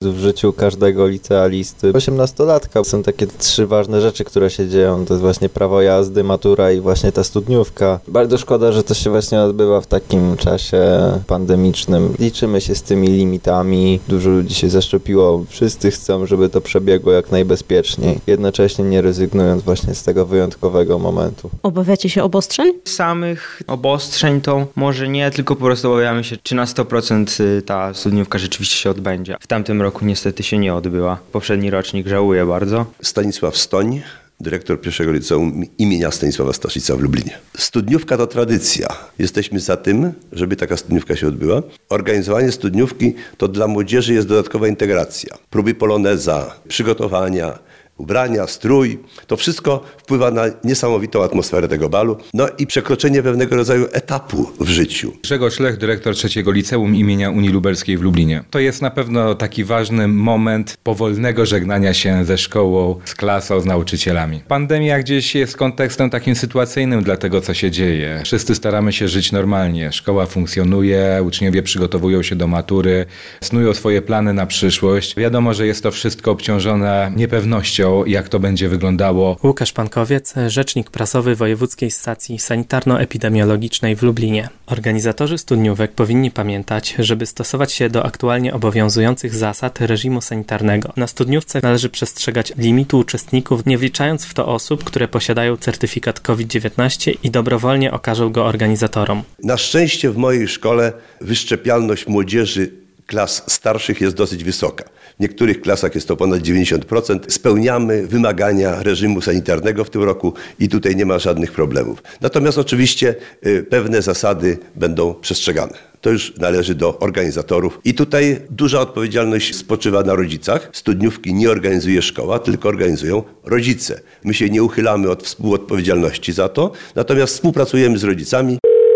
W życiu każdego licealisty, 18-latka, są takie 3 ważne rzeczy, które się dzieją. To jest właśnie prawo jazdy, matura i właśnie ta studniówka. Bardzo szkoda, że to się właśnie odbywa w takim czasie pandemicznym. Liczymy się z tymi limitami. Dużo ludzi się zaszczepiło. Wszyscy chcą, żeby to przebiegło jak najbezpieczniej. Jednocześnie nie rezygnując właśnie z tego wyjątkowego momentu. Obawiacie się obostrzeń? Samych obostrzeń to może nie, tylko po prostu obawiamy się, czy na 100% ta studniówka rzeczywiście się odbędzie. W tamtym roku niestety się nie odbyła. Poprzedni rocznik żałuję bardzo. Stanisław Stoń, dyrektor pierwszego liceum imienia Stanisława Staszica w Lublinie. Studniówka to tradycja. Jesteśmy za tym, żeby taka studniówka się odbyła. Organizowanie studniówki to dla młodzieży jest dodatkowa integracja. Próby poloneza, przygotowania, ubrania, strój. To wszystko wpływa na niesamowitą atmosferę tego balu. No i przekroczenie pewnego rodzaju etapu w życiu. Grzegorz Lech, dyrektor trzeciego liceum imienia Unii Lubelskiej w Lublinie. To jest na pewno taki ważny moment powolnego żegnania się ze szkołą, z klasą, z nauczycielami. Pandemia gdzieś jest kontekstem takim sytuacyjnym dla tego, co się dzieje. Wszyscy staramy się żyć normalnie. Szkoła funkcjonuje, uczniowie przygotowują się do matury, snują swoje plany na przyszłość. Wiadomo, że jest to wszystko obciążone niepewnością, jak to będzie wyglądało. Łukasz Pankowiec, rzecznik prasowy Wojewódzkiej Stacji Sanitarno-Epidemiologicznej w Lublinie. Organizatorzy studniówek powinni pamiętać, żeby stosować się do aktualnie obowiązujących zasad reżimu sanitarnego. Na studniówce należy przestrzegać limitu uczestników, nie wliczając w to osób, które posiadają certyfikat COVID-19 i dobrowolnie okażą go organizatorom. Na szczęście w mojej szkole wyszczepialność młodzieży klas starszych jest dosyć wysoka. W niektórych klasach jest to ponad 90%. Spełniamy wymagania reżimu sanitarnego w tym roku i tutaj nie ma żadnych problemów. Natomiast oczywiście pewne zasady będą przestrzegane. To już należy do organizatorów. I tutaj duża odpowiedzialność spoczywa na rodzicach. Studniówki nie organizuje szkoła, tylko organizują rodzice. My się nie uchylamy od współodpowiedzialności za to, natomiast współpracujemy z rodzicami.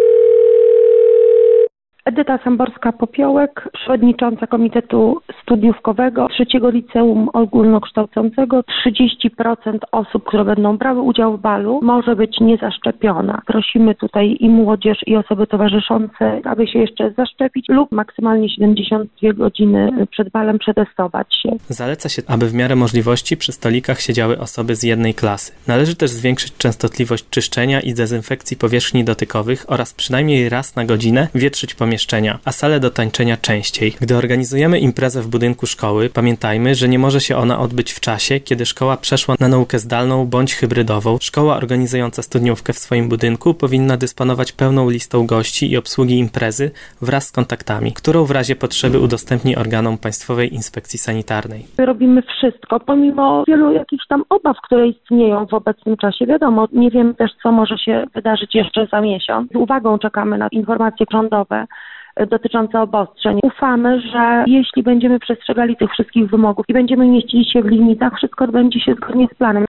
Edyta Samborska-Popiołek, przewodnicząca Komitetu Studniówkowego Trzeciego Liceum Ogólnokształcącego. 30% osób, które będą brały udział w balu, może być niezaszczepiona. Prosimy tutaj i młodzież, i osoby towarzyszące, aby się jeszcze zaszczepić lub maksymalnie 72 godziny przed balem przetestować się. Zaleca się, aby w miarę możliwości przy stolikach siedziały osoby z jednej klasy. Należy też zwiększyć częstotliwość czyszczenia i dezynfekcji powierzchni dotykowych oraz przynajmniej raz na godzinę wietrzyć pomieszczenia, a salę do tańczenia częściej. Gdy organizujemy imprezę w budynku szkoły, pamiętajmy, że nie może się ona odbyć w czasie, kiedy szkoła przeszła na naukę zdalną bądź hybrydową. Szkoła organizująca studniówkę w swoim budynku powinna dysponować pełną listą gości i obsługi imprezy wraz z kontaktami, którą w razie potrzeby udostępni organom Państwowej Inspekcji Sanitarnej. Robimy wszystko, pomimo wielu jakichś tam obaw, które istnieją w obecnym czasie. Wiadomo, nie wiemy też, co może się wydarzyć jeszcze za miesiąc. Z uwagą czekamy na informacje rządowe dotyczące obostrzeń. Ufamy, że jeśli będziemy przestrzegali tych wszystkich wymogów i będziemy mieścili się w limitach, wszystko odbędzie się zgodnie z planem.